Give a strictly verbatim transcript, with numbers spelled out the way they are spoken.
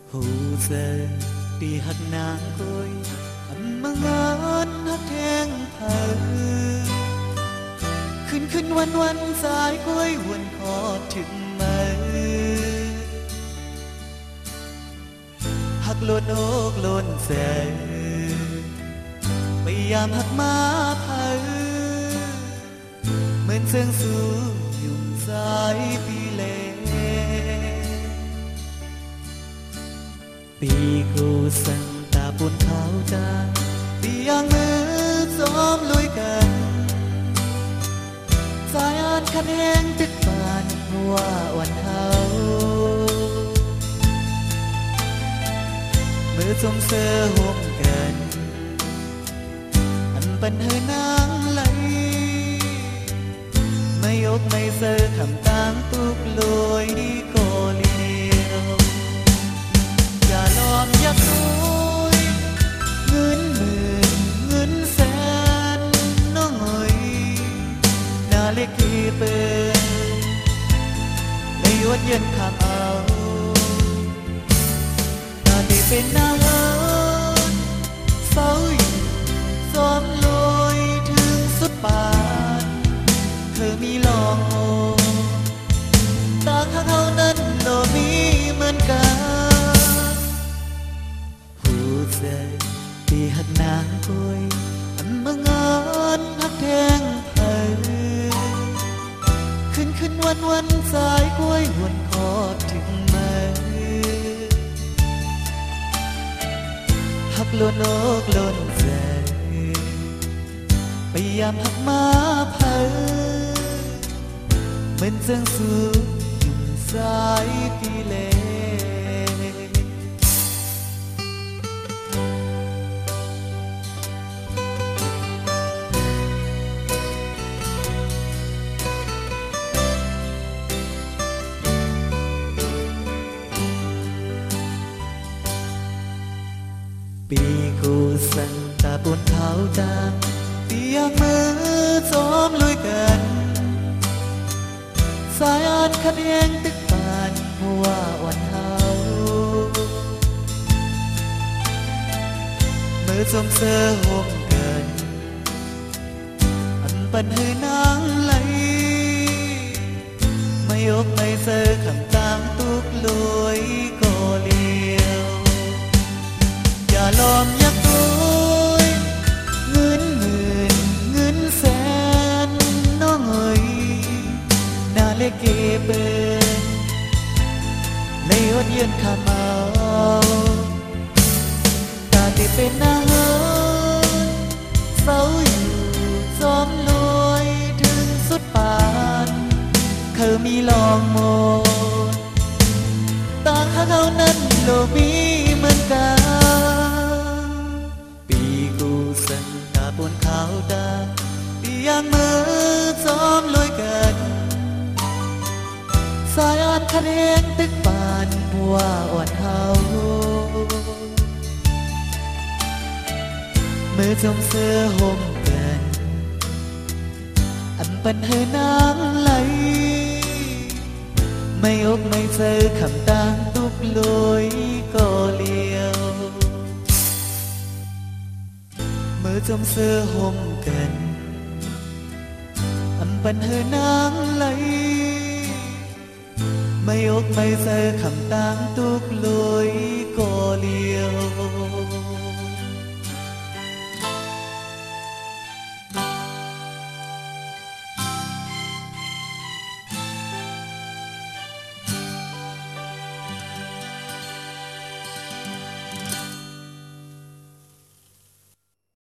Hồ sơ đi hạt nàng côi anh mang ngán hátแทงเผาขึ้นขึ้นวันวันสายกล้วยวนคอถึงมือหักโลนอกโลนเสพยายามหักมาเผาเหมือนเสียงสูงยุ่งสายปีเลปีกูสั่งตาบนเขาจางปียางมือซ้อมลุยกันสายอ่านคันแห้งตึกปานว่าวันเขามือจมเสื้อห่มกันอันเป็นเฮนางไหลไม่ยกไม่เสื้อคำต่างตุกลอยดีก็เลี้ยวอย่าลอมอย่าตุยเงินหมื่นเงินแสนน้องเอ๋ยนาเล็กที่เปิดในวัดเย็นข้ามเอานาที่เป็นนางเอ๋ยเฝ้าอยู่ซ้อมลอยถึงสุดป่านเธอมีลองโอต่างข้างเขานั้นโลมีเหมือนกันผู้ใจที่หักนางกล้วยอันมางานหักแทงเผาขึ้นขึ้นวันวันสายกล้วยวนคอถึงมือหักโลนอกโลนใจพยายามหักมาเผาเหมือนเสียงสูงยุ่งสายปีเลปีกูสั่งตาบนเขาจางปียางมือซ้อมลุยกันสายอ่านคันแห้งตึกปานว่าวันเฮามือจมเสื้อห่มกันอันปันหือนางไหลไม่ยกไม่เสื้อคำต่างตุกลอยก็เลี้ยวอย่าลอมอย่าตุยเงินหมื่นเงินแสนน้องเอ๋ยนาเล็กเก็บเปิดในวัดเย็นข้ามเอาตาที่เป็นนางเอ๋ยเฝ้าอยู่ซ้อมลอยถึงสุดป่านเคยมีลองโมดต่างข้างเขานั้นโลมีเหมือนกันปีกูสั่งตาบนเขาดางปียางมือซ้อมลอยกันสายอ่านคันแห้งตึกปานว่าอ่อนเฮามือจมเสื้อห่มกันอันปันให้นางไหลไม่อกไม่เจอคำต่างตุกลอยก็เลี้ยวมือจมเสื้อห่มกันอันปันให้นางไหลไม่อกไม่เจอคำต่างตุกลอยก็เลี้